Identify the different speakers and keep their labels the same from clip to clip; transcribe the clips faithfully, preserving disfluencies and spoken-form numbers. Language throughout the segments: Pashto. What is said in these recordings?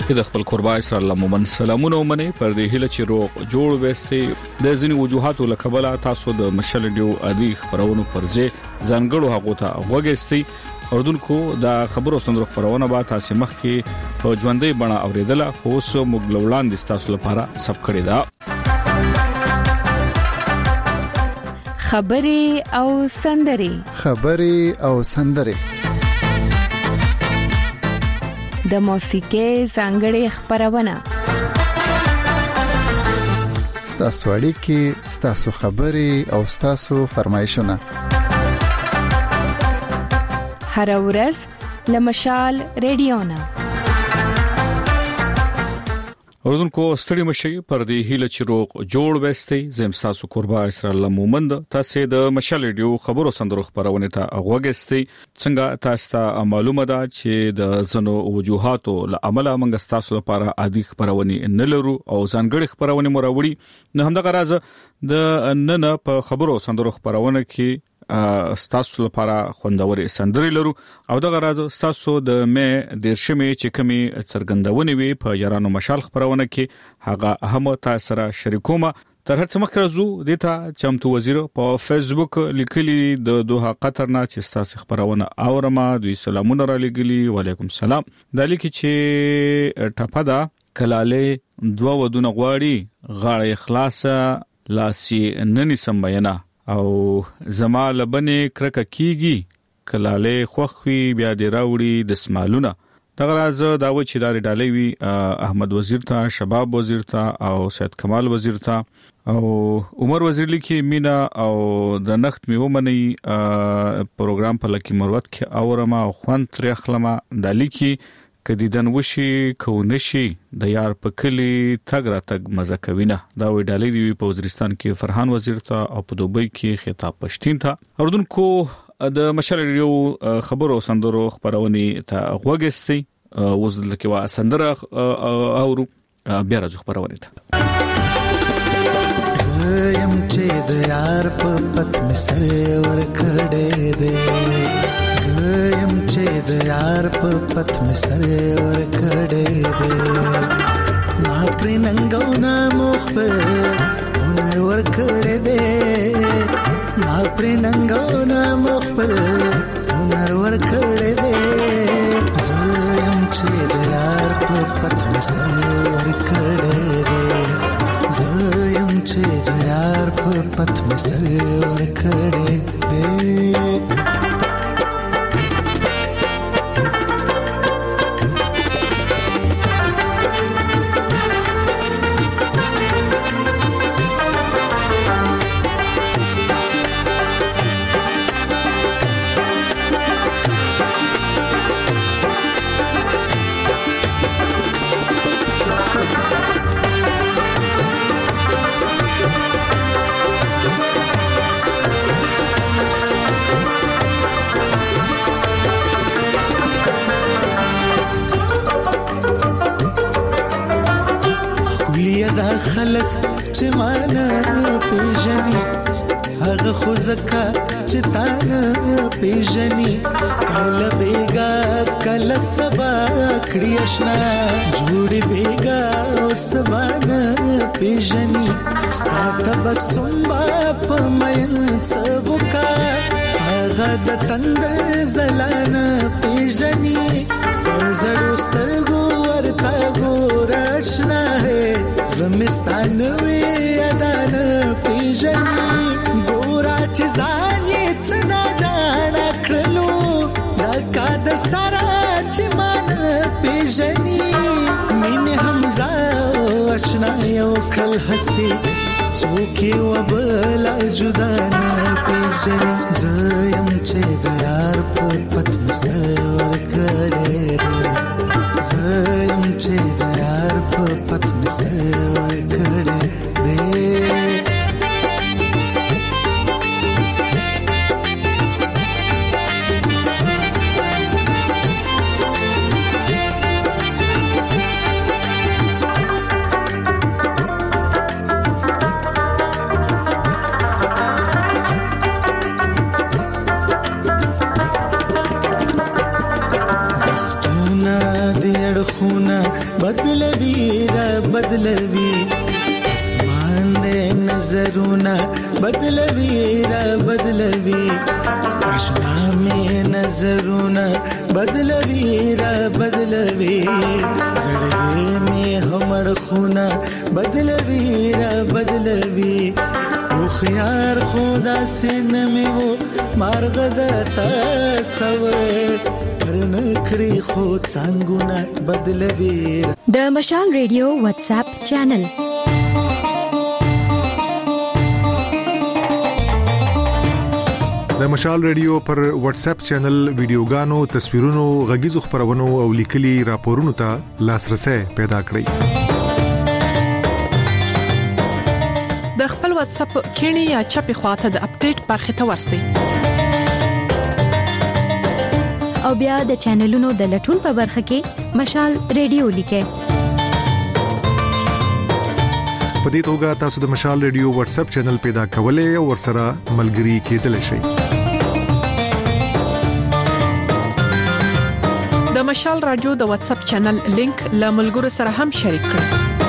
Speaker 1: د خپل قربا اسرائیل لمن سلامونه ومني پر دې هله چې روغ جوړ وستي د ځینې وجوهاتو لکبله تاسو د مشل ډیو ادي خبرونو پرځه ځانګړو هغه ته وګستي اوردونکو دا خبرو سندرو خبرونه با تاسو مخ کې په ژوندۍ بڼه اوریدله خو سو مغلولان د تاسو لپاره سب کړی دا
Speaker 2: خبري او سندري
Speaker 3: خبري او سندري
Speaker 2: د موسیقي ځانګړې خبرونه
Speaker 3: ستاسو اړیکې ستاسو خبري او ستاسو فرمایشونه
Speaker 2: هر ورځ لمشال ریډیونا
Speaker 1: اوردونکو ستړي مشي پر دې هله چې روغ جوړ وستي زم تاسو قربا اسرائیل مومند تاسو د مشال ریډیو خبرو سندرو خبرونه ته اغوګستي څنګه تاسو ته معلومه ده چې د زنو وجوهاتو لعمل منګ تاسو لپاره عادي خبرونه نه لرو او ځانګړي خبرونه مراوړي نه هم د غراز د نن په خبرو سندرو خبرونه کې ستاسو لپاره خوندوري سندري لرو او د غراز ستاسو د مې د شمه چې کمی څرګندونه وي په یارانو مشال خبرونه کې هغه اهم تاسو را شریکومه تر هڅه مخکې زو دیتا چمتو وزیر په فیسبوک لیکلي د دوه قطر نه چې تاسو خبرونه اورما دوی سلامونه را لګلی وعلیکم السلام د لیکي چې ټپدا کلاله دوه ودونه غواړي غاړه اخلاصه لاسي نني سمبینا او زما لبنه کرکه کیږي کلاله خوخوي بیا دی راوړي د سمالونه دغه راز دا و چې دار ډالې وی احمد وزیر ته شباب وزیر ته او سید کمال وزیر ته او عمر وزیر لیکي مینا او د نخت میو منی پروګرام په لکی مروت کې اورما او خوان تر خلما د لیکي کدی دن وشي کو نشي د یار په کلی تګ را تګ مزه کوینه دا وی ډالې دی په وزیرستان کې فرحان وزیر ته او په دوبۍ کې خطاب پښتين ته اردوونکو د مشال ریو خبرو سندرو خبرونی ته وګستي وزل کې وا سندره اورو بیا راځو خبرونه ته
Speaker 4: زم چې د یار په پت مسر ور کړې دې زم چې د یار په پت مسر ور کړې دې ما پر ننګونه مخ په هنر ور کړې دې ما پر ننګونه مخ په هنر ور کړې دې زم چې د یار په پت مسر ور کړې دې زم چې د یار په پت مسر ور کړې دې خلق چې مانا پیژني هغه خو زکه چې تانا پیژني کله بیگا کله سبا کړی آشنا جوړ بیگا او سبا پیژني ستاسو بسوم په مېن څوکا هغه د تندر زلانه پیژني زړو سترګو ورته ګور آشنا ہے زمستانوي ادان پیژني ګورا چې ځانې څنا جاړ کړلو لکه د سارا چې مان پیژني مين حمزه آشنا یو کل حسي څوک یو بل جدا نه پیژني زم چې د یار په پت مسر ور کړې زم چې د یار په پت مسر ور کړې دې بدلوي اسمان دې نظرونه بدلوي را بدلوي اشنا مې نظرونه بدلوي را بدلوي زړګي مې همړ خونه بدلوي را بدلوي او خيار خدا سن مې وو مارغ دتا سوي پرنکړي خو څنګهونه بدلوي
Speaker 5: د مشال ریډیو واتس اپ چینل
Speaker 6: د مشال ریډیو پر واتس اپ چینل ویډیوګانو تصویرونو غږیزو خبرونو او لیکلي راپورونو ته لاسرسي پیدا کړئ
Speaker 7: د خپل واتس اپ کینی یا چپی خواته د اپډیټ برخه ته ورسئ
Speaker 5: او بیا د چینلونو د لټون په برخه کې مشال ریډیو لیکه
Speaker 6: په دې توګه تاسو د مشال ریډیو واتس اپ چینل پیدا کولای او ورسره ملګري کېدلی شئ
Speaker 7: د مشال رادیو د واتس اپ چینل لینک له ملګرو سره هم شریک کړئ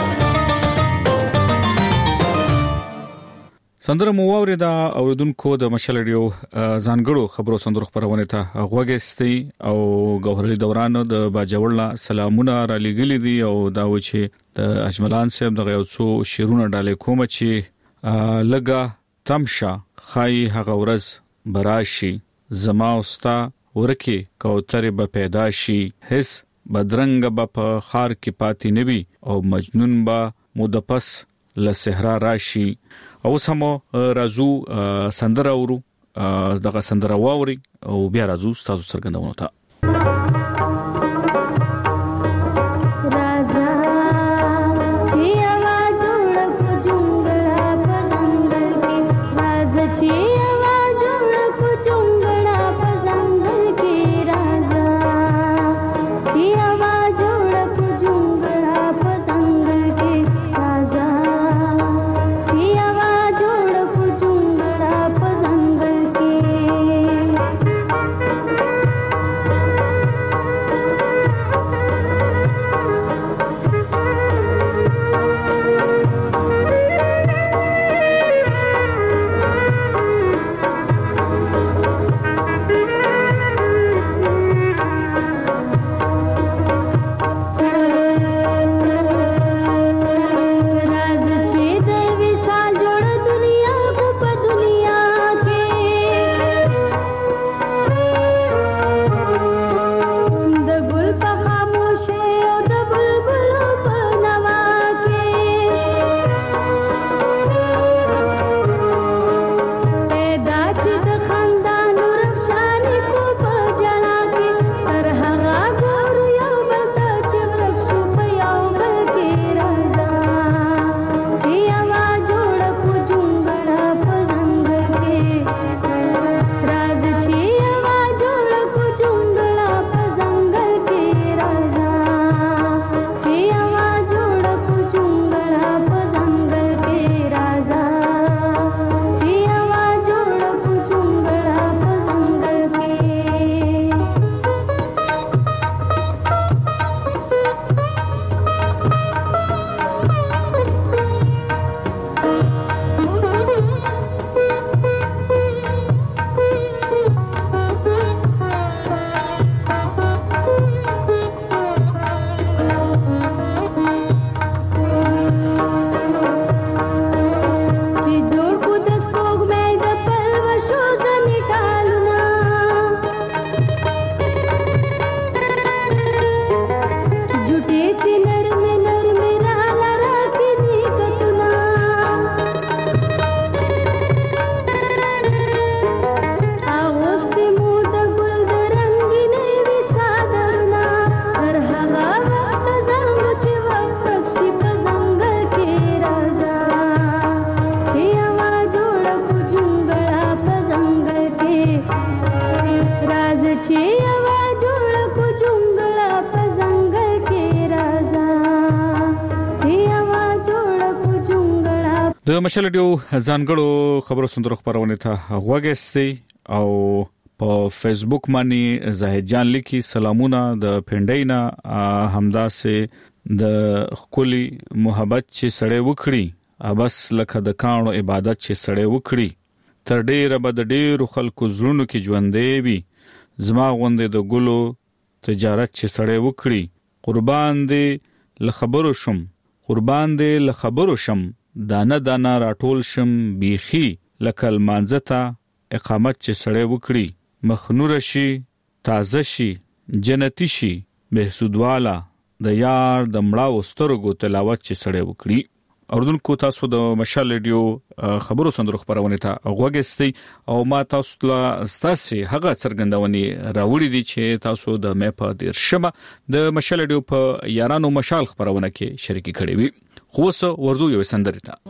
Speaker 1: سندره مو واوریدا اوردونکو د مشال ریډیو ځانګړو خبرو سندرو خبرونه ته غوږستي او ګوهرلی دوران د باجوړلا سلامونه را لګلې دي او دا و چې د اجملان صاحب دغه یو څو شیرونه ډالې کوم چې لګا تمشا خای هغه ورځ براشي زما اوستا ورکی کوترې به پیدا شي هیڅ بدرنګ به په خار کې پاتې نوي او مجنون به مودپس له صحرا راشي او سمو رازو سندره اورو دغه سندره واوري او بیا رازو تاسو څرګندونه تا د مشال ریډیو ځانګړو خبرو سندرو خبرونه ته غوږستي او په فیسبوک باندې زاهد جان لیکي سلامونه د پندینا همدا سه د خولي محبت چې سړی وکړي ابس لکه د کانو عبادت چې سړی وکړي تر ډیره به د ډیرو خلکو زړونو کې ژوندې وي زما غوندې د ګلو تجارت چې سړی وکړي قربان دی له خبرو شم قربان دی له خبرو شم دانه دانه راټول شم بیخي لکه المانځه اقامت چې سړی وکړي مخنور شي تازه شي جنتی شي بهسودوالا د یار د مړاو سترګو تلاوت چې سړی وکړي اوردونکو تاسو د مشال ریډیو خبرو سندرو خبرونه ته غوږستئ او ما تاسو ته ستاسو هغه څرګندونې راوړې دي چې تاسو د مې په دیر شمه د مشال ریډیو په یارانو مشال خبرونه کې شریکي کړې وي خو اوس ورزو یو سندره ته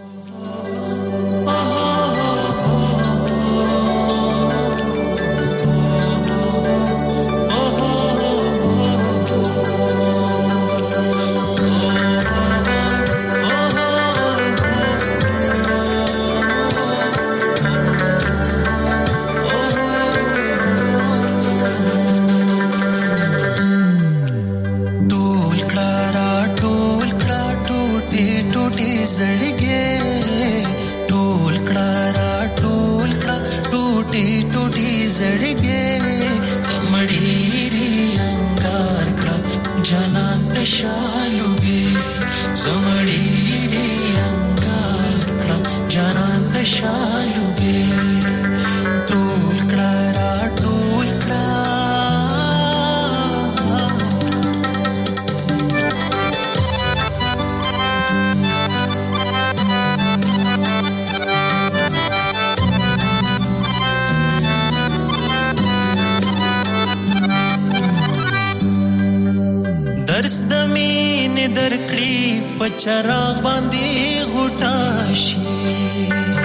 Speaker 4: چراغ باندې غټا شي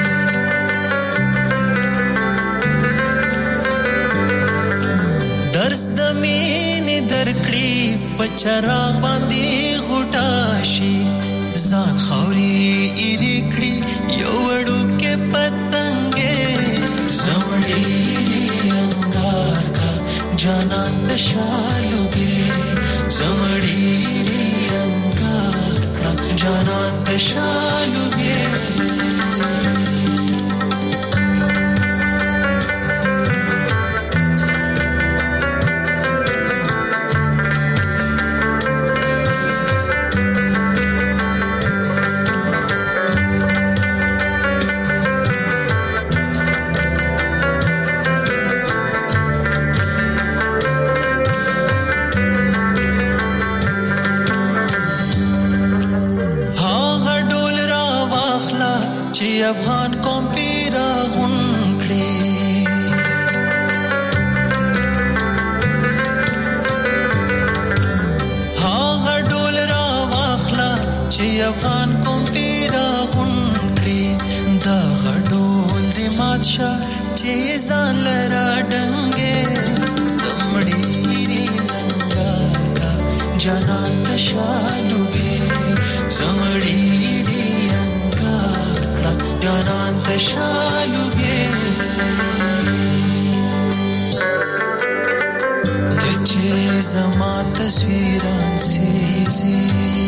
Speaker 4: درس د مینې درکړي په چراغ باندې غټا شي ځان خوري ایری کړی یو وړو کې پتنګې زمړي انګار کا جانان د شالوګي زمړي جانان تشالوگے افغان قوم پیرا غونکړي ها ډول را واخلا چې افغان قوم پیرا غونکړي دا غډول د ماتشا چې ځان لرا ډنګې دمړي رنګار کا جانان تشالوګي زمړي جانان تشالوگے تچے زما تصویران سیزی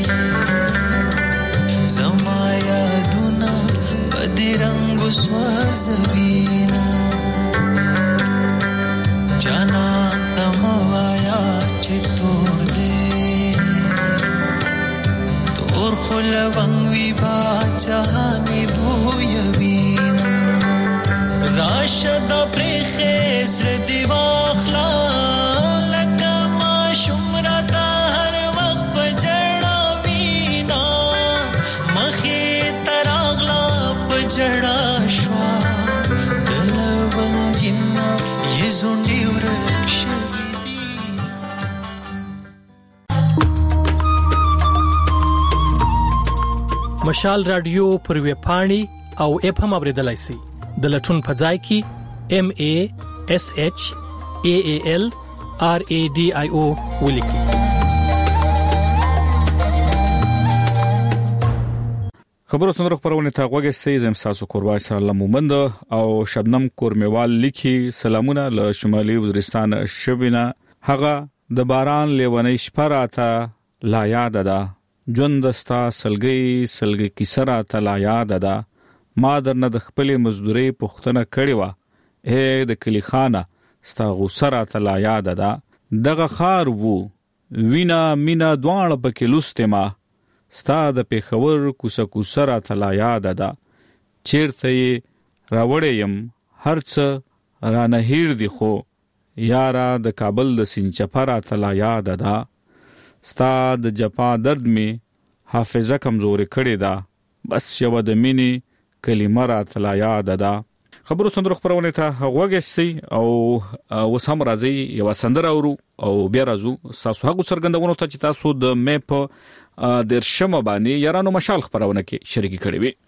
Speaker 4: زما یادونا بدی رنگو سوازوینا جانان تموایا چطور دے تور خلوانگوی با جهانی بویوینا راشد پریخیز ردی واخلا لکا ما شمرتا هر وقت بجڑا وینا مخی تراغلا بجڑا شوا دلونگینا یہ زنڈی ورکش
Speaker 8: مشال رادیو پر وی پاڼي او اپ هم اوریدلای شئ د لټون په ځای کې ام ا اس اچ ا ا ال ار ا ډي اي او ولیکئ.
Speaker 1: خبرو سندرو خبرونه ته غوږی زم تاسو کوربای سره لمومند او شبنم کورمیوال لیکي سلامونه له شمالي وزیرستان شبینا هغه د باران لیونی شپراته لا یاد ده ژوند دستا سلګي سلګي کیسرا تلا یاد ده ما درنه د خپلې مزدوري پختنه کړې و اے د کلی خانه ستا غوسره تلا یاد ده دغه خار وو وینا مینا دوان پکې لسته ما ستا د پیښور کوسه کوسره تلا یاد ده چیرته راوړې يم هرڅ را نه هیر دی خو یارا د کابل د سینچپرا تلا یاد ده ستا د جپا درد می حافظه کمزوري کړې ده بس یو د مینی کلمه را تلا یاد ده خبرو سندرو خبرونه ته غوږستي او وسم راځي یو سندر اورو او بیا راځو تاسو هغه څرګندونو ته چې تاسو د میپ د شمه باندې یارانو مشال خبرونه کې شریک کړي وي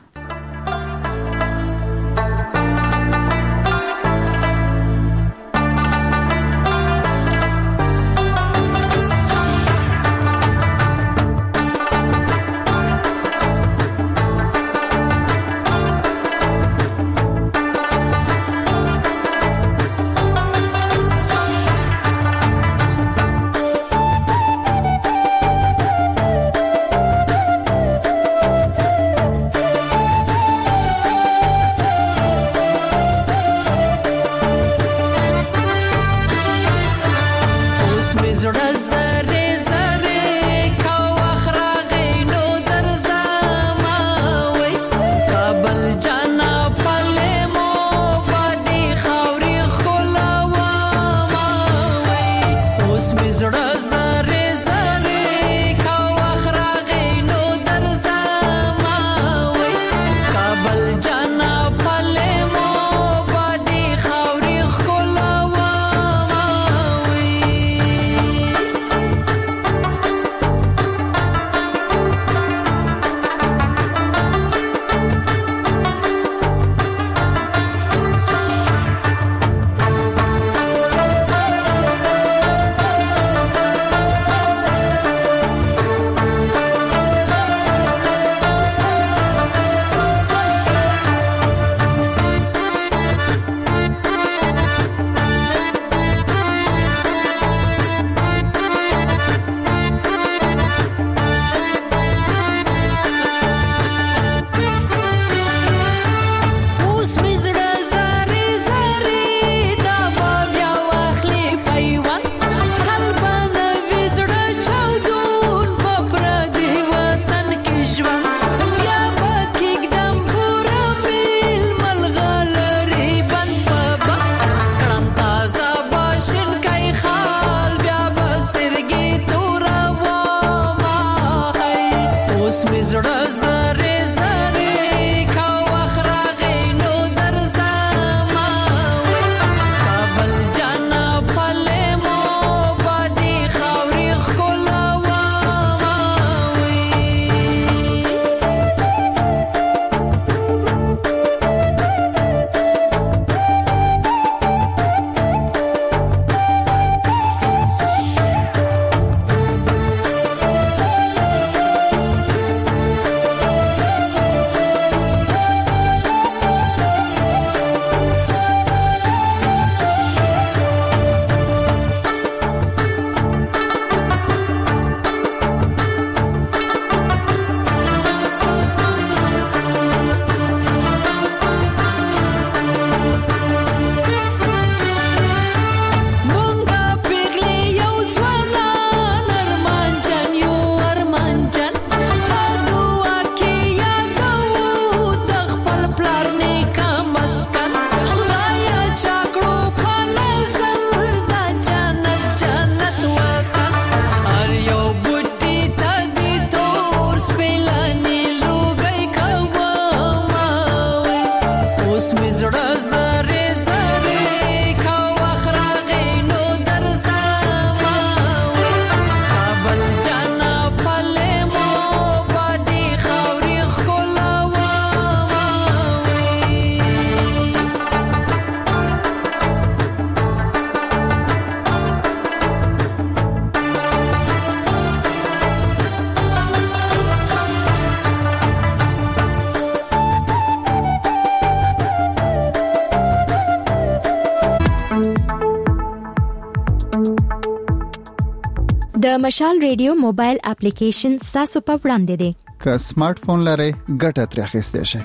Speaker 5: د مشال ریډیو موبایل اپلیکیشن تاسو په وړاندې دی.
Speaker 3: که سمارټ فون لرئ ګټه ترې اخیستئ شئ.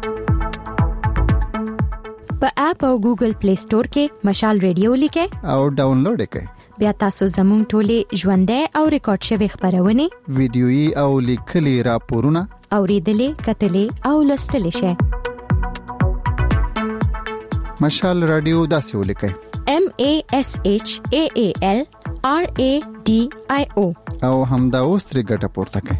Speaker 5: په اپ او ګوګل پلی سٹور کې مشال ریډیو لیکئ
Speaker 3: او ډاونلوډ کړئ.
Speaker 5: بیا تاسو زموږ ټولې ژوندۍ او ریکارډ شوی خبرونه
Speaker 3: ویډیويي او لیکلي راپورونه
Speaker 5: اوریدلې کتلې او لوستلې شئ.
Speaker 3: مشال رادیو داسې ولیکئ:
Speaker 5: M A S H A A L R A D I O
Speaker 3: او همدا اوس ترې ګټه پورته کړئ.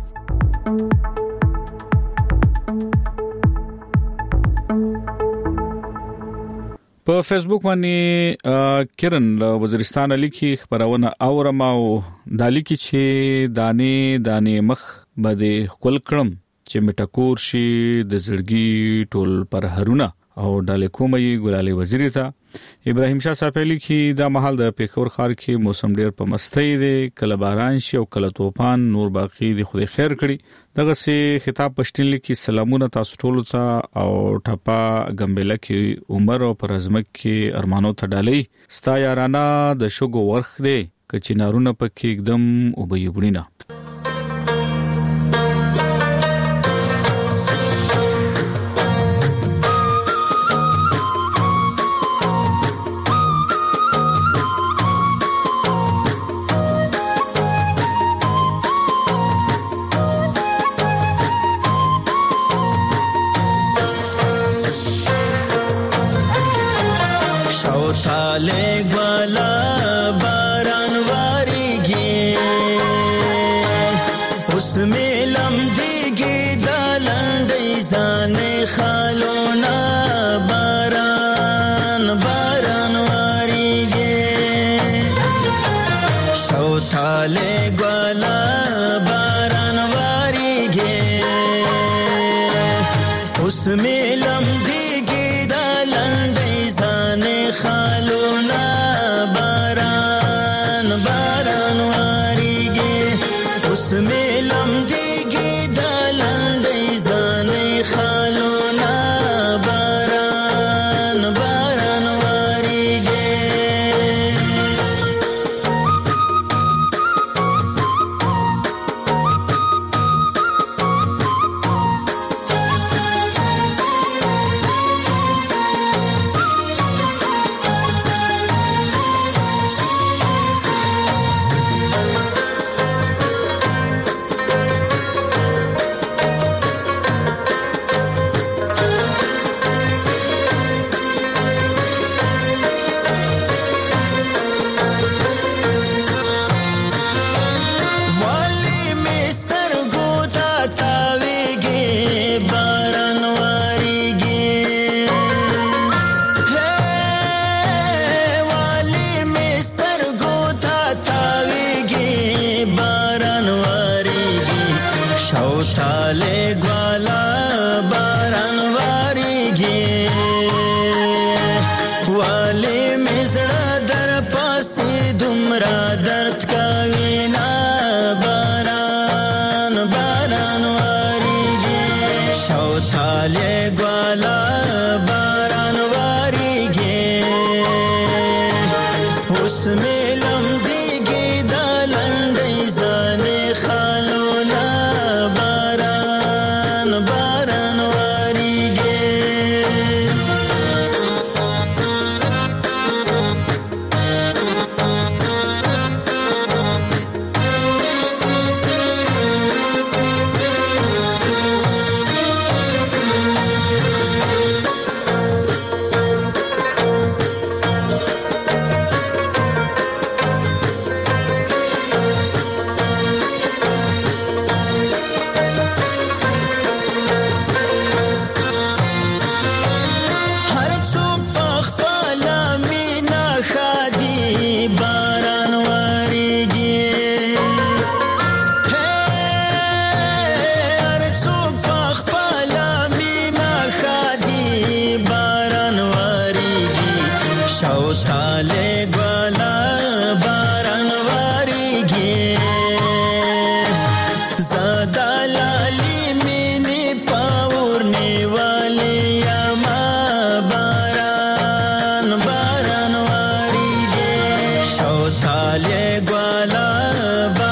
Speaker 1: په فیسبوک باندې کرن وزیرستان لیکي خبرونه اورم او د لیکي چې دانه دانه مخ بده خپل کړم چې مټکور شي د زړګي ټول پر هرونه او ډالې کومي ګلالي وزیر ته. ابراهيم شاه صاحب لیکي دا محل د پیښور ښار کې موسم ډیر په مستی دی، کله باران شي او کله طوفان، نور باقی دی خو خیر کړي. دغه سي خطاب پښتون لیکي سلامونه تاسو ټول ته او ټپا ګمبله کې عمر او پرزمک کې ارمانو ته ډالې ستا یارانا د شګو ورخ دی کچې نارونه پکې एकदम وبېبړینا.
Speaker 9: شاله گوالا باران واریږي اوس ملم دیږي دلندې ځان خالونا باران باران واریږي شاله گوالا باران واریږي اوس ملم دیږي دلندې ځان خالونا باران باران واریږي اوس ملم دیږي دلندې ځان خالونا باران باران واریږي.
Speaker 10: Gala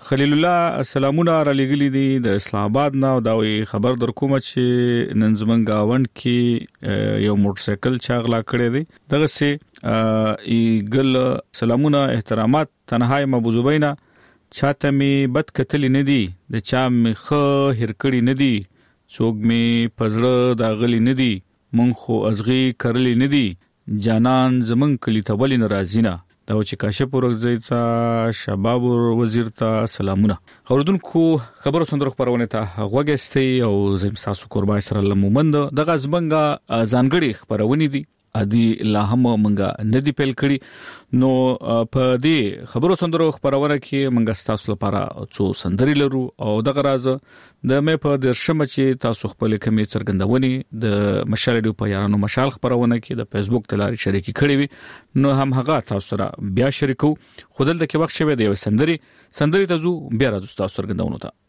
Speaker 1: خلیل الله سلامونه را لګلی دي د اسلام آباد نه دا وی خبر در کوم چې نن زمونږ گاوند کې یو موټر سایکل چاغلا کړی دی دغه سي ایګل سلامونه احترامات تنهایی مبوزوبینا چاته می بد کتل نه دي د چا می خو هر کړی نه دي څوک می پزړه دا غلی نه دي مونږ خو ازغي کرلی نه دي جانان زمونږ کلی ته ولې ناراضینا دا چې کاشف ورغزیتا شباب وزیر ته سلامونه اوردونکو خبرو سندره خبرونه ته غوګستي او زم تاسو قربای سره لمومند د غزبنګا ځانګړي خبرونه دي ادي لا هم منګه ندی پیل کړي نو په دې خبرو سندره خبرونه کې منګه تاسو لپاره څو سندري لرو او د غراز د مې په درشم چې تاسو خپل کمی څرګندونی د مشال ډیو په یارانو مشال خبرونه کې د فیسبوک تلاري شریکي کړي وي نو هم هغه تاسو سره بیا شریکو خودل د کې وخت شوه د سندري سندري ته زو بیا راځو تاسو څرګندونو ته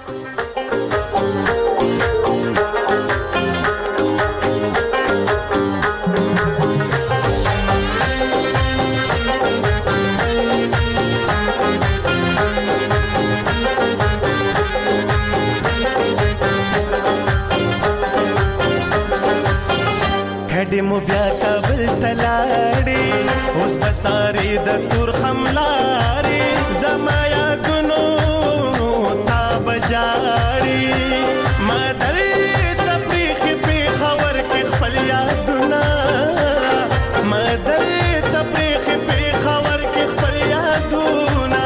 Speaker 11: کډې مو بیا کابل تلاړې اوس بسارې د تور خملارې زما یادونو تا بجاړې ما درې تپریخ په خبر کې خپل یادونه ما درې تپریخ په خبر کې خپل یادونه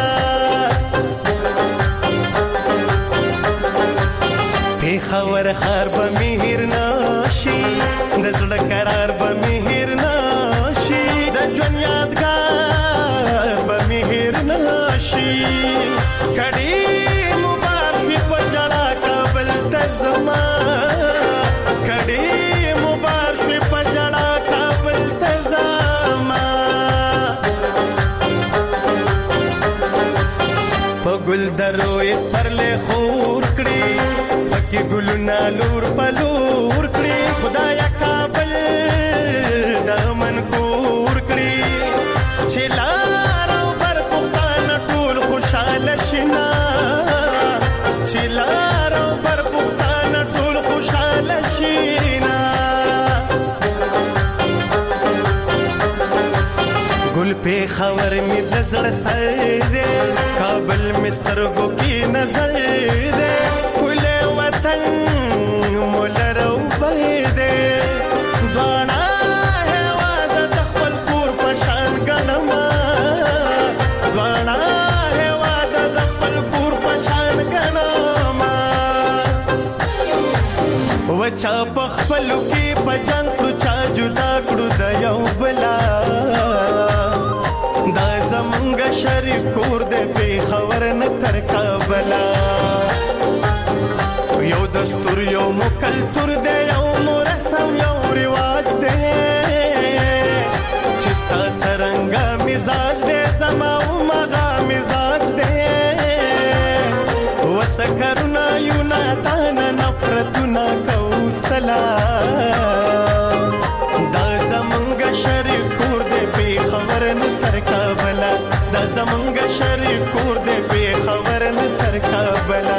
Speaker 11: په خبر خار به مهر ناشي د زړه قرار به مهر ناشي د ژوند یادګار به مهر ناشي کډې مبارک شي په جړه کابل ته زما کډې مبارک شي په جړه کابل ته زما په ګل درو اس پر له خور کړي پکې ګلونه لور پلور کړي خدایا کابل دمن کور کړي چې لارو پر پختان ټول خوشاله شینا چې لارو پر پختان ټول خوشاله شینا ګل په خبر می د زړه سر دې کابل مسترګو کې نظر دې کله وطن مولرو بر دې دوانا هوا د خپل کور په شان غنما دوانا هوا د خپل کور په شان غنما وچا په خپل کې په جان تو چا جدا کړو د یو بلا دا زمونږ شریک کور دې په خبر نه تر کابلا یو دستور یو مکلتور دې یو مرسم یو رواج دې چې ستا سرنګ مزاج دې زما او مغا مزاج دې وسکرنا یو ناتان نفرتنا کوستلا دا زمونږ شریک کور دې په خبر نه تر کابلا دا زمونږ شریک کور دې په خبر نه تر کابلا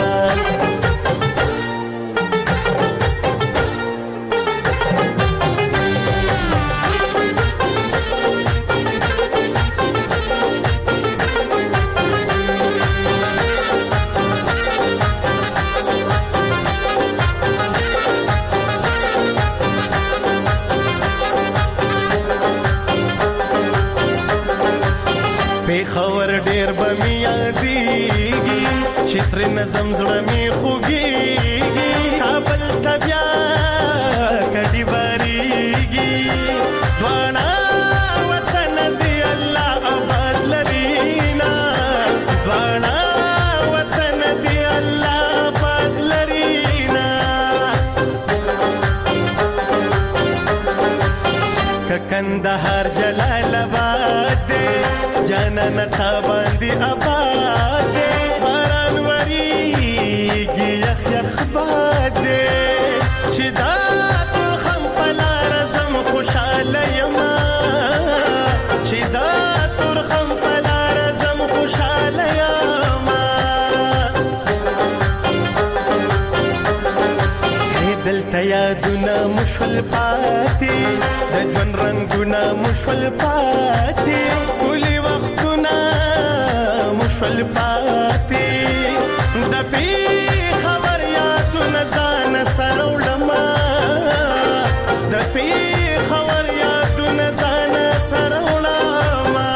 Speaker 11: خبر ډیر به می یادېږي چې تر نظم زړه می خوږېږي کابل ته بیا کډې باریږي دواړه وطن دی الله آباد لرینا دواړه وطن دی الله آباد لرینا ککندهار جلال آباد جانان تا باندې آباد دې باران وریږي یخ یخ باد دې چې دا تر خم پلار زم خوشاله یما چې دا تر خم پلار زم خوشاله یما یادونه مشول پاتې د ژوند رنگونه مشول پاتې ټولې وختونه مشول پاتې د پی خبر یادونه ځان سره وړما د پی خبر یادونه ځان سره وړما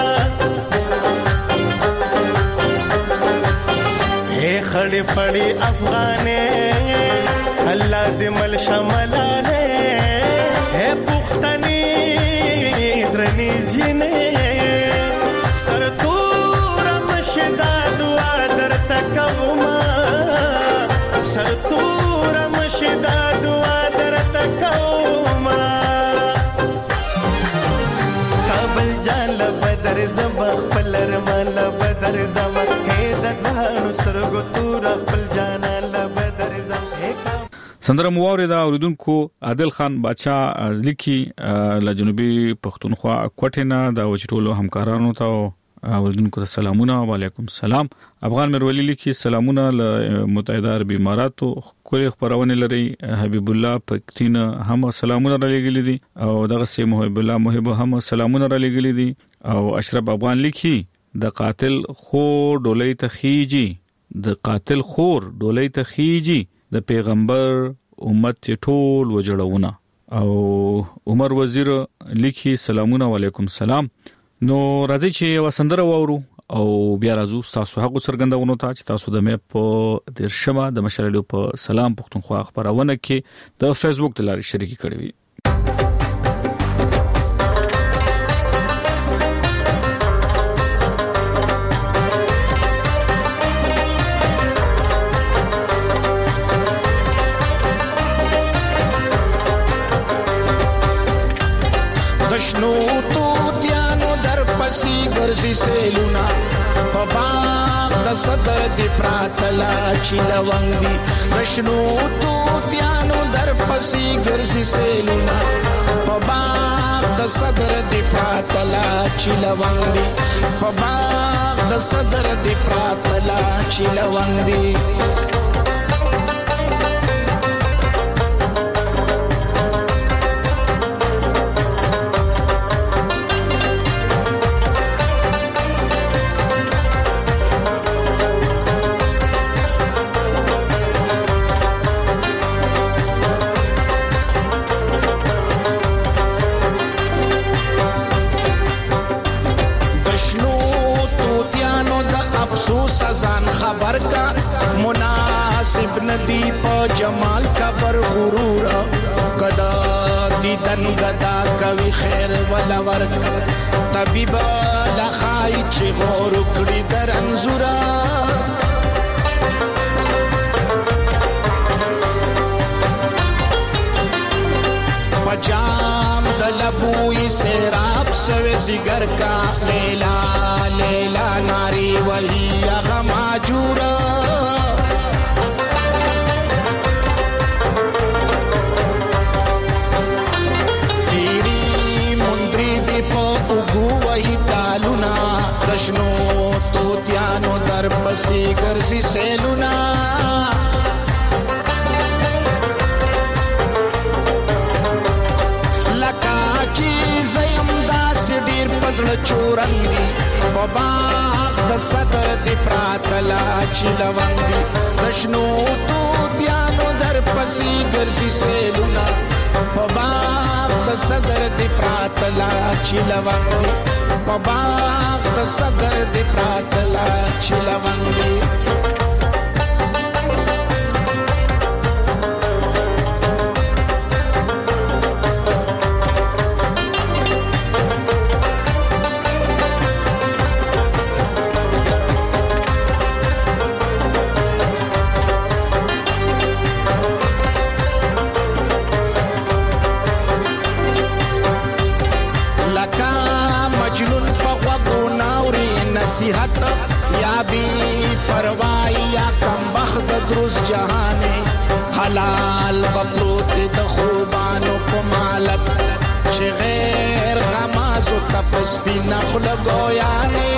Speaker 11: اے خړې پړې افغانې الله دې مل شملانه اے پختنی درنی جنې سر تور مشدا دعا درته کوما سر تور مشدا دعا درته کوما کابل جان بدر زما خپلر مال بدر زما اے دغه سترګو تور خپل جان ل بدر زما
Speaker 1: سندره موارد دا اوریدونکو عادل خان بادشاہ ازلیکی له جنوبي پښتونخوا کوټینا دا وچټولو همکارانو ته اوریدونکو ته سلامونه وعلیکم السلام افغان مرولی لیکي سلامونه له متحده عربی اماراتو کلی خبرونه لري حبیب الله پکتین هم سلامونه را لګل دي او دغه سي محب الله محب هم سلامونه را لګل دي او اشرف افغان لیکي د قاتل خور ډولۍ تخیجی د قاتل خور ډولۍ تخیجی د پیغمبر امت ټول وجړونه او عمر وزیر لیکي سلامونه علیکم سلام نو راځي چې وسندره وورو او بیا راځو تاسو هغه څرګندونه ته چې تاسو د مې په درشمه د مشرلو په سلام پښتونخوا خبرونه کې د فیسبوک د لارې شریکي کړې وي
Speaker 12: دشنو توتیانو در پسی ګرځي سیلونا په باغ د صدر دی پراتلا چې لونګ دی دشنو توتیانو در پسی ګرځي سیلونا په باغ د صدر دی پراتلا چې لونګ دی په باغ د صدر دی پراتلا چې لونګ دی ځان خبر کا مناسب ندی په جمال کا پر غرور کدا دیدن غدا کوي خیر ولا ورک طبيب لا خای چې غور کړی در انزورا پجام دلبوی سیراب سوی زگر کا لیلا لیلا ناری وہی اغما جورا تیری مندری دی پا اگو وہی تالونا دشنو توتیانو در پسی گرزی سیلونا پزړه چورندي په باغ د صدر دی پراتلا چې لوندي دشنو توتیانو در پسې ګرځي سیلونا په باغ د صدر دی پراتلا چې لوندي په باغ د صدر دی پراتلا چې لوندي نصیحت یا بی پروايي یا کم بخت دروس جهانه حلال بپروت د خوبانو په مالک چې غیر غماز او تپس بنا خلګویانه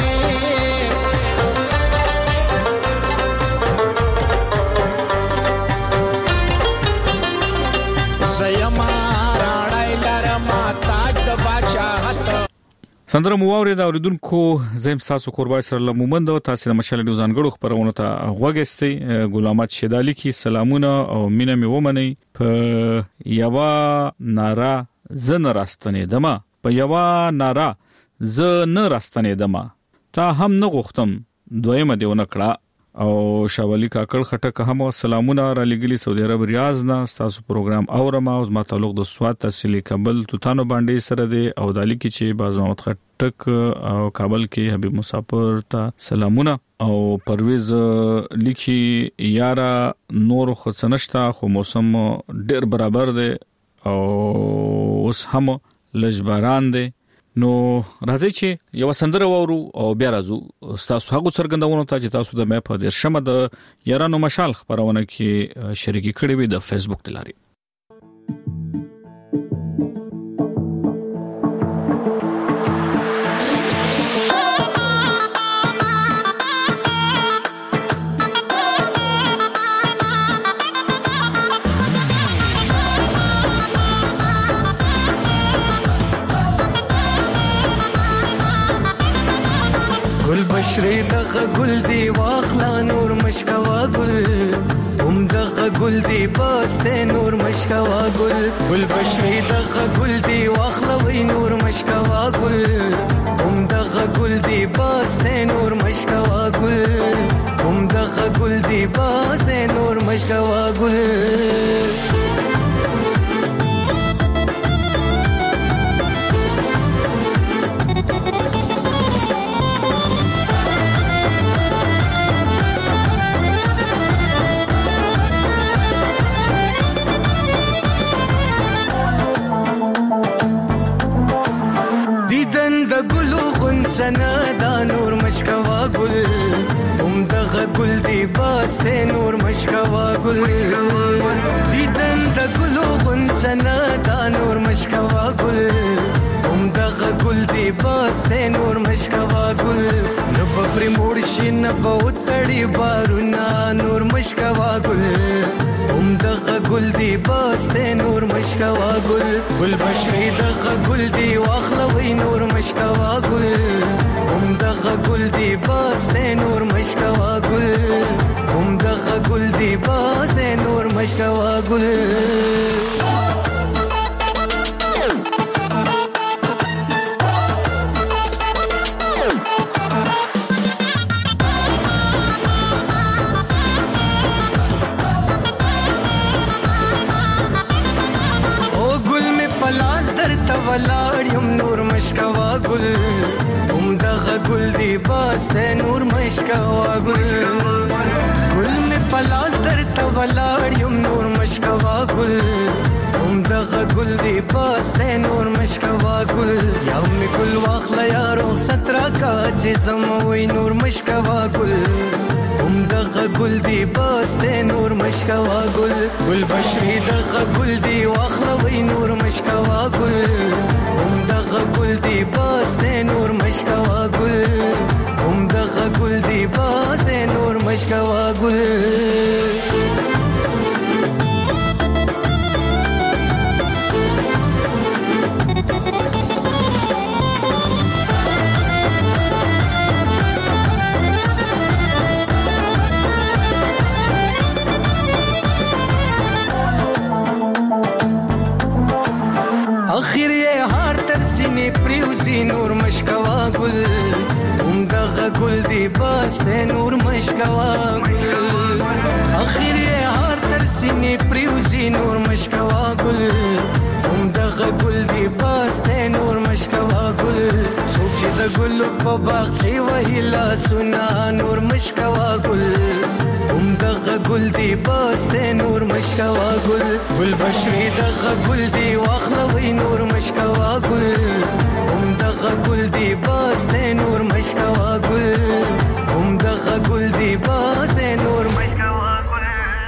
Speaker 1: سندره موارد اوریدونکو زم تاسو قربای سره لمومند او تاسو د مشال ډیو ځانګړو خبرونه ته غوګستي ګلامت شیدالی کی سلامونه او مینه می ومني په یوا نارا زن راستنې دما په یوا نارا زن راستنې دما تا هم نه غوښتم دویمه دیونه کړه او شاولی کاکړ خټک هم سلامونه را لګلی سعودي عرب ریاض نه تاسو پروګرام اورم او ما تعلق د سواد تحصیلي کابل توتانو باندې سره دی او دالی کې چې باز محمد خټک او کابل کې حبیب مسافر ته سلامونه او پرویز لیکي یارا نور خو څنشتا خو موسم ډیر برابر دی او اوس هم لجباران دی نو راځي چې یو سندره وورو او بیا راځو تاسو هغه څرګندونو ته چې تاسو د مې په ډیر شمه د یارانو مشال خبرونه کې شریکي کړې وي د فیسبوک تلاري
Speaker 11: بشری دغه ګل دی واخلا نور مشکوا ګل هم دغه ګل دی باسته نور مشکوا ګل ګل بشری دغه ګل دی واخلا وی نور مشکوا ګل هم دغه ګل دی باسته نور مشکوا ګل هم دغه ګل دی باسته نور مشکوا ګل سنا دا نور مشکوا ګل هم دغه ګل دی باسته نور مشکوا ګل دیدن د ګلو غنچنا دا نور مشکوا ګل هم دغه ګل دی باسته نور مشکوا ګل نو په موړ شي نه بوتړي بارونا نور مشکوا ګل هم دغه ګل دی باسته نور مشکوا ګل ګل بشری دغه ګل دی واخلوي نور مشکوا ګل هم دغه ګل دی باسته نور مشکوا ګل هم دغه ګل دی باسته نور مشکوا ګل ولاړم نور مشکوا ګل هم دغه ګل دی باسته نور مشکوا ګل ګل می پلاس درته ولاړم نور مشکوا ګل هم دغه ګل دی باسته نور مشکوا ګل یا می ګل واخلا یارو سترا کا چې زموي نور مشکوا ګل هم دغه ګل دی باسته نور مشکوا ګل ګل بشری دغه ګل دی واخلا وی نور مشکوا ګل هم دغه ګل دی باسته نور مشکوا ګل هم دغه ګل دی باسته نور مشکوا ګل اخر یې هار تر سینې پریوزي نور مشکوا ګل هم دغه ګل دی باسته نور مشکوا ګل اخر یې هار تر سینې پریوزي نور مشکوا ګل هم دغه ګل دی باسته نور مشکوا ګل سوچ د ګل په باغ چې وهلا سنا نور مشکوا ګل هم دغه ګل دی باسته نور مشکوا ګل ګل بشری دغه ګل دی واخلوي نور مشکوا ګل هم دغه ګل دی باسته نور مشکوا ګل هم دغه ګل دی باسته نور مشکوا ګل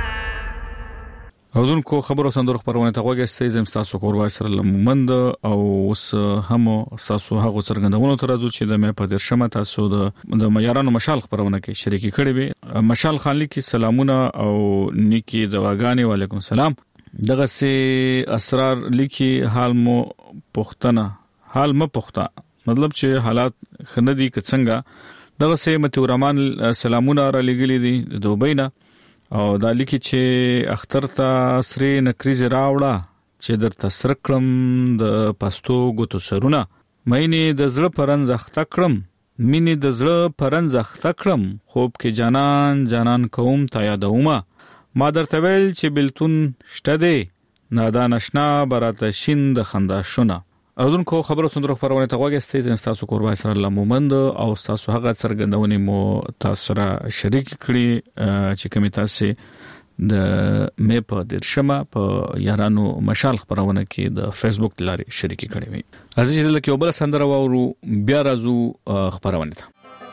Speaker 1: اودونکو خبرو سندرو خبرونه ته وګورئ زم تاسو کور سره لمومند او اوس هم تاسو هغه څرګندونو ته راځو چې د مې په درشمه تاسو د معیارانو مشال خبرونه کې شریکي کړې وي مشال خانلی کی سلامونه او نیکی دواګانی وعلیکم السلام دغه سي اسرار لیکي حال مو پختنه حال م پخته مطلب چې حالات خندي ک څنګه دغه سه متي ورمان سلامونه را لګلې دي د دوبۍ نه او د لیکي چې اختر ته سری نکریز راوړه چې درته سرکړم د پستو ګوتو سرونه مینه د زړه پرنځ اخته کړم مینه د زړه پرنځ اخته کړم خوب کې جانان جانان کوم تا یادومه ما درته ویل چې بلتون شته دی نادان آشنا براته شین د خندا شونه. اردوونکو خبرو څنګه خبرونه ته غوښتي چې تاسو قربان سره الله مومند او تاسو هغه څرګندونې مو تاسو سره شریک کړي چې کوم تاسو د مې په درشمه په یارانو مشال خبرونه کې د فیسبوک لاري شریک کړي وي. عزیز دل کې وبله سندره وورو بیا راځو خبرونه ته.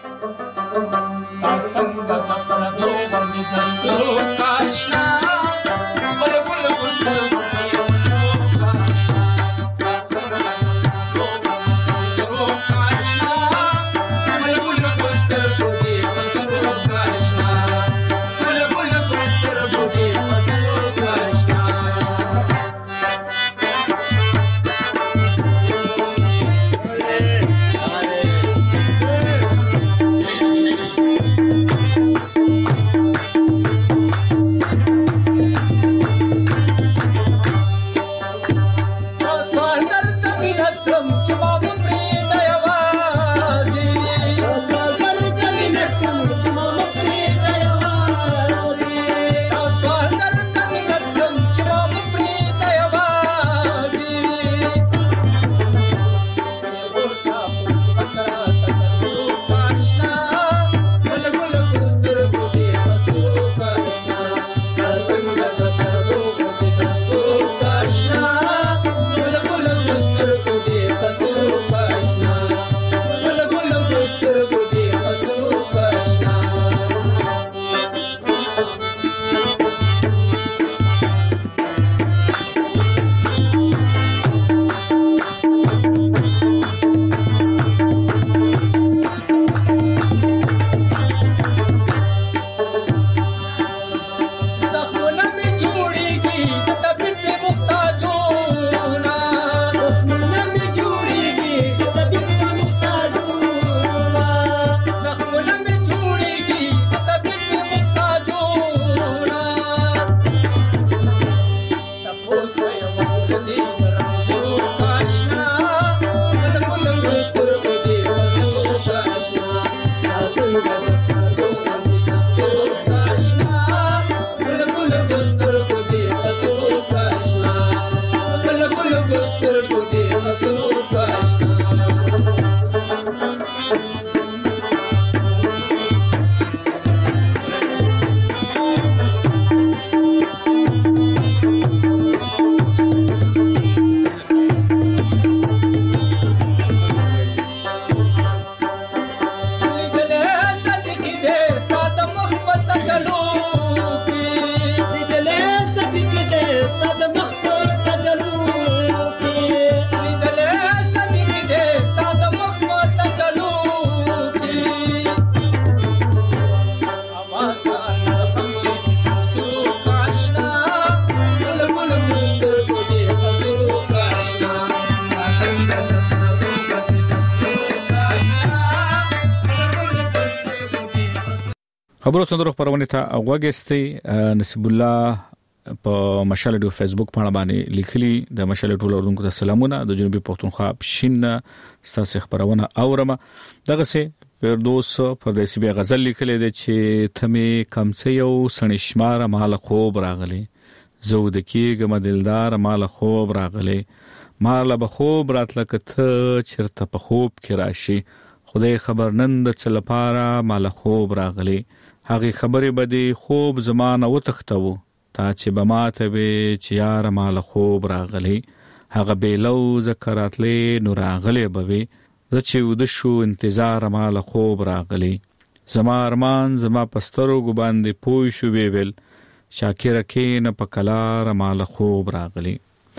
Speaker 1: خبرو سندرو خبرونه ته غوږستي نصیب الله په مشال ډیو فیسبوک باندې باندې لیکلي د مشال ټولو اردوونکو ته سلامونه د جنوبي پښتونخوا پښین ستاسو خبرونه اورم دغه سه فردوس پردیسی به غزل لیکلي د چې ثمه کمڅ یو سنشمار مال خوب راغلي زود کېګم دلدار مال خوب راغلي مال به خوب راتل کته چرته په خوب کې راشي خدای خبر نن د څه لپاره مال خوب راغلي هغه خبره بده خوب زمانه وتختو تا چې بماته به چې یار مال خوب راغلي هغه به لو ذکراتلې نور راغلي به زه چې ود شو انتظار مال خوب راغلي زما ارمان زما پسترو ګ باندې پوي شو ویل شاکر کې نه پکلار مال خوب راغلي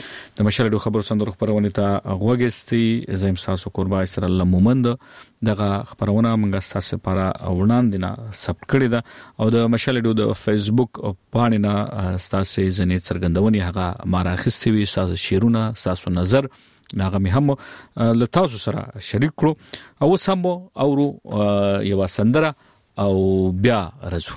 Speaker 1: د مشرډو خبرو سندرو خبرونه ته غوږستي زم تاسو قربان سره الله مومند دغه خبرونه موږ تاسو لپاره وړاندې نه سب کړی دا او د مشرډو د فیسبوک باندې نه تاسو ځنې څرګندونې هغه ماراخستي وي تاسو شیرونه تاسو نظر ناغه می هم له تاسو سره شریک کړو او سم اورو یو سندره او بیا رزو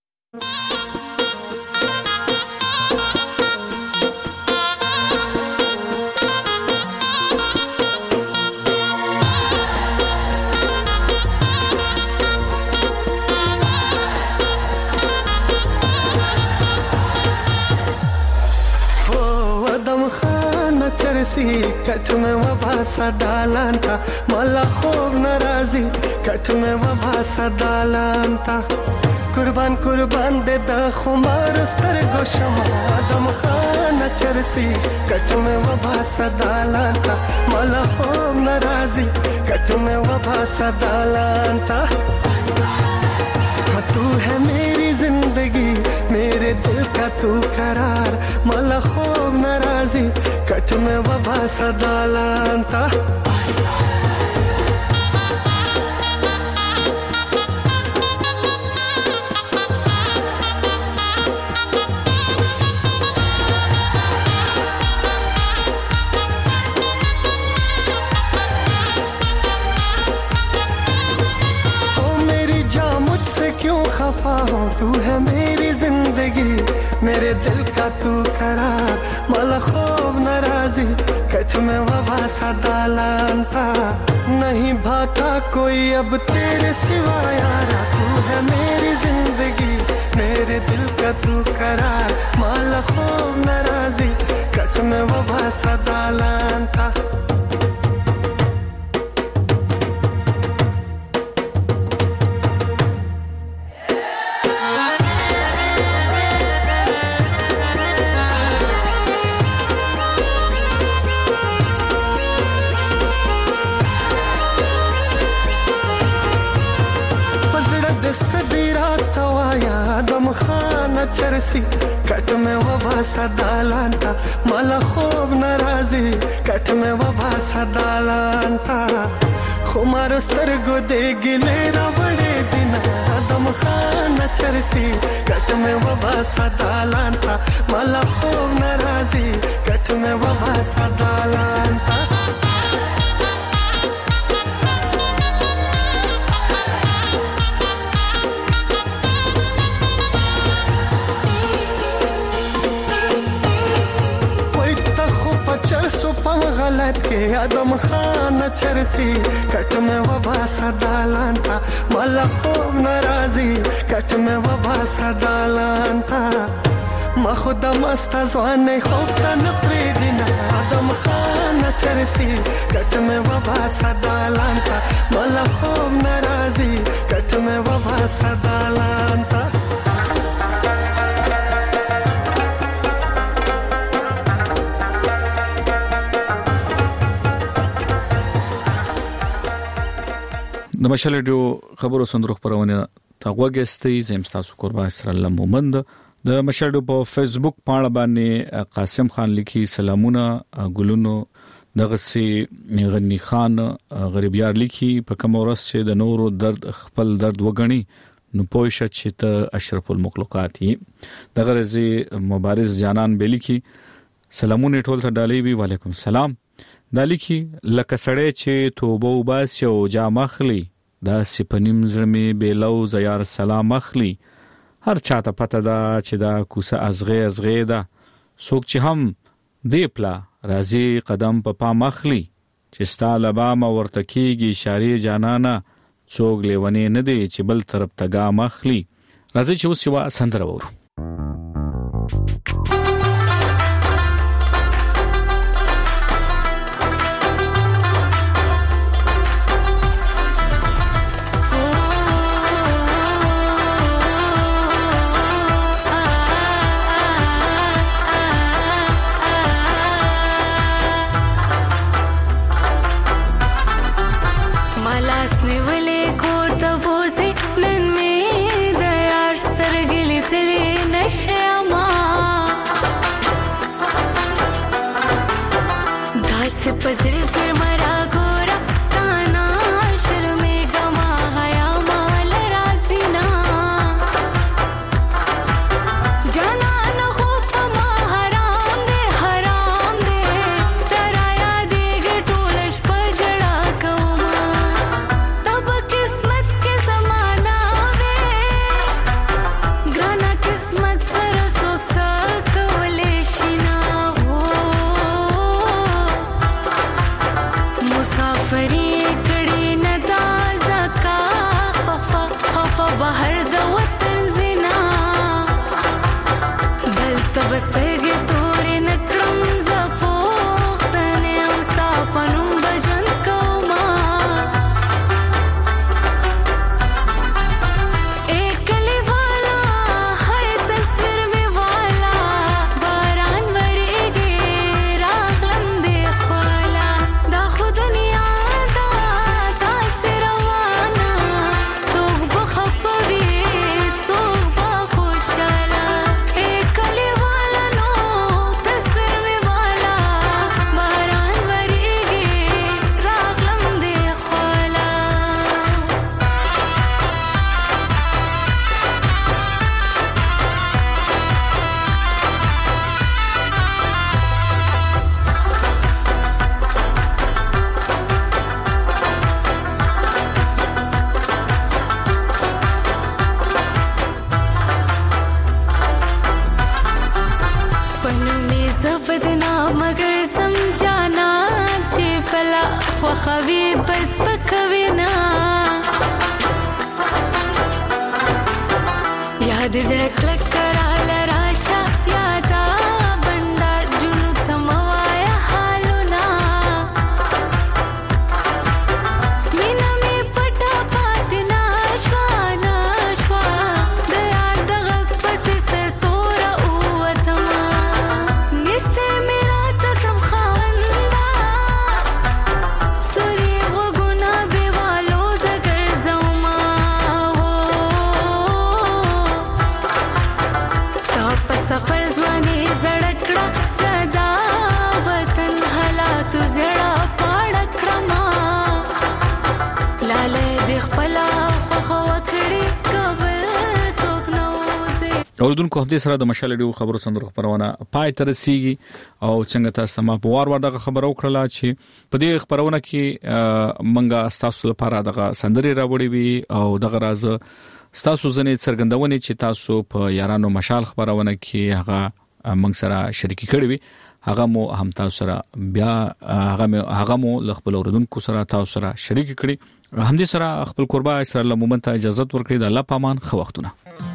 Speaker 13: चरसी कठ में वबा सदालान था मला खूब नाराजी कठ में वबा सदालान था कुर्बान कुर्बान दे दा खुमार स्तर गोशमा दम खाना चरसी कठ में वबा सदालान था मला खूब नाराजी कठ में वबा सदालान था तू है मेरी जिंदगी मेरे दिल का तू करार मला खूब नाराजी कठ में वबा सदालान था खफा हो तू है मेरी जिंदगी मेरे दिल का तू करार मला खूब नाराजी कठ में वबा सदालान था नहीं भाता कोई अब तेरे सिवा यारा तू है मेरी जिंदगी मेरे दिल का तू करार मला खूब नाराजी कठ में वबा सदालान था चरसी कट में वबा सदालान था मला खूब नाराजी कट में वबा सदालान था खुमार स्तरगो दे गिले बड़े दिन दम खाना चरसी कट में वबा सदालान था मला खूब नाराजी कट में वबा सदालान था गलत के आदम खान चरसी कट में वबा सदालान था मला खूब नाराजी कट में वबा सदालान था ما خودم است از آن خوبتن پریدینا آدم خان چرسی کتم و با صدالان تا مالا خوب نرازی کتم و با صدالان تا
Speaker 1: د مشال ریډیو خبرو سندرو خبرونه تا وګستې زم تاسو قربان سره الله مومند د مشال ریډیو په فیسبوک پاڼه باندې قاسم خان لیکي سلامونه ګلونو دغه سي غنی خان غریبیار لیکي په کوم ورځ چې د نورو درد خپل درد وګڼي نو پوښه چې ته اشرف المخلوقات دغه رزي مبارز جانان بلیکي سلامونه ټول ته ډالې وی وعلیکم السلام دالیکي لکه سړی چې توبه وباسي او جام اخلي دا سپنیم زړمې بیلو زیار سلام اخلي هر چاته پته دا چې دا کوسه ازغه ازغه دا څوک چې هم دی پلا راځي قدم په پا پام اخلي چې ستاله با ما ورته کیږي اشاره جانانا څوک لیونی نه دی چې بل طرف ته ګام اخلي راځي چې اوس یو سندره وورو
Speaker 14: نن می د یار سترګې لیدلې نشه ما
Speaker 10: خوي بد پکوي نا یاد زړه کلک کرا لراشا یادا بندر جنو تموایا حالنا مینا می پټا پاتنا شوانا شوا د یاد دغه پس سر تور او وتما نسته میرا تکم خواندا سوري غوګنا بیوالو زګر زوما سفر ځواني زړکړه زدا وطن حالات زړه پاړکړه ما لاله د خپل خو وکړي قبل څوک نو زه
Speaker 1: اوردونکو هم دې سره د مشال ډیو خبرو سندرو خبرونه پای تر رسیږي او څنګه تاسو ما په وار وار دغه خبرو کړله چې په دې خبرونه کې منګه تاسو لپاره دغه سندري راوړي وي او دغه راز ستاسو ځنې څرګندونه چې تاسو په یارانو مشال خبرونه کې هغه موږ سره شریک کړی وي هغه مو هم تاسو سره بیا هغه هغه مو خپل اوردونکو سره تاسو سره شریک کړی هم دې سره خپل قربا اسرائیل مومن ته اجازه ورکړي د الله پامان خو وختونه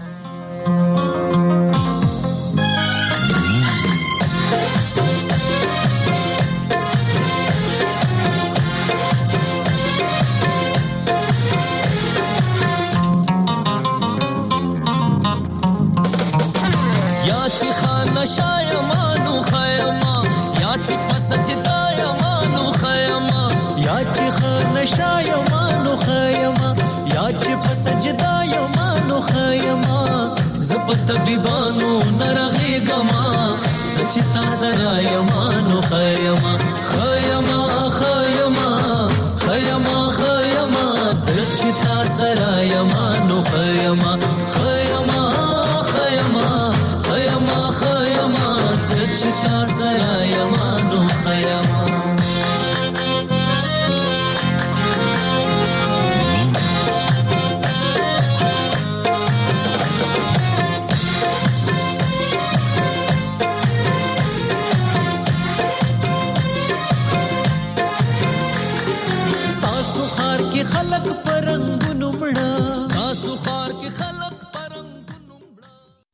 Speaker 14: شایمانو خیما یا چې فسجدا یمانو خیما یا چې خان شایمانو خیما یا چې فسجدا یمانو خیما زپت بیبانو نرغه گما سچتا سرا یمانو خیما خیما خیما خیما خیما سچتا سرا یمانو خیما خیما خیما خیما خیما سچتا سرا